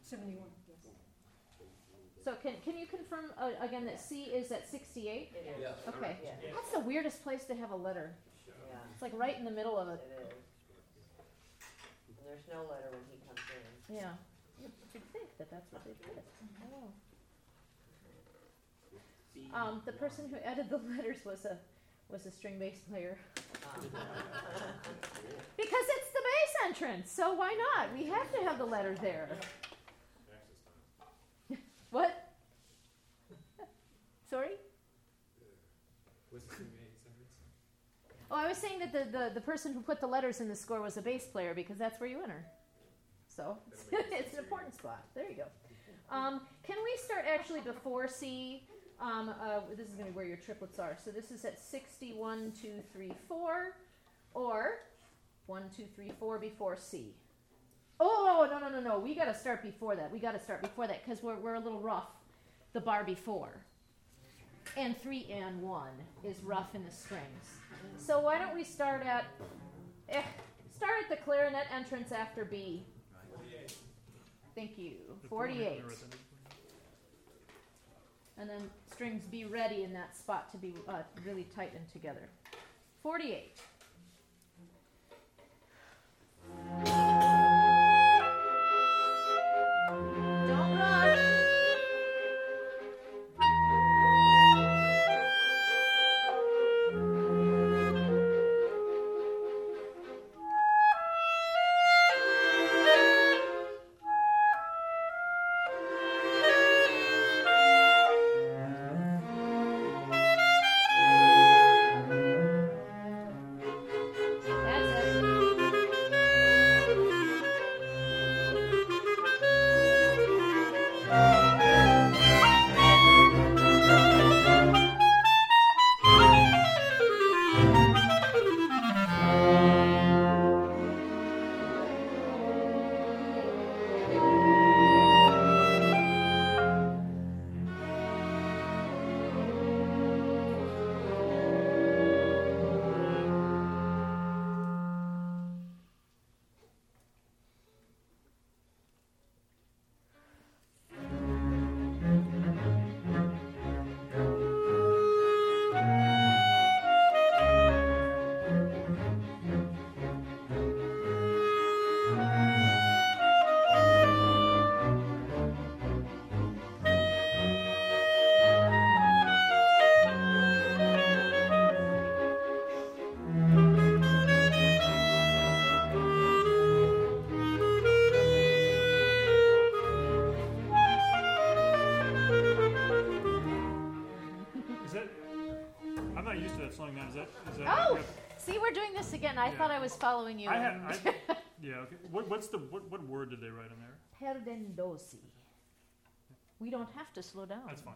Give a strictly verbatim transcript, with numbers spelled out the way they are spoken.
seventy-one, yes. So can can you confirm uh, again that C is at sixty-eight? It is. Yes. Okay. Yeah. That's the weirdest place to have a letter. Yeah, It's like right in the middle of it. it is. And there's no letter when he comes in. Yeah. You'd think that that's what they did. Oh. Um, the person who edited the letters was a was a string bass player. Um, Because it's the bass entrance, so why not? We have to have the letter there. What? Sorry? Oh, I was saying that the, the, the person who put the letters in the score was a bass player because that's where you enter. So it's an important spot. There you go. Um, can we start actually before C? Um, uh, this is going to be where your triplets are. So this is at sixty-one, two, three, four, or one, two, three, four before C. Oh, no, no, no, no. We got to start before that. We got to start before that because we're, we're a little rough. The bar before. And three and one is rough in the strings. So why don't we start at, eh, start at the clarinet entrance after B. forty-eight. Thank you. forty-eight. And then strings be ready in that spot to be uh, really tightened together. forty-eight. Don't rush. I Yeah. thought I was following you. I had, I, yeah. Okay. What, what's the what, what word did they wite on there? Perdendosi. We don't have to slow down. That's fine.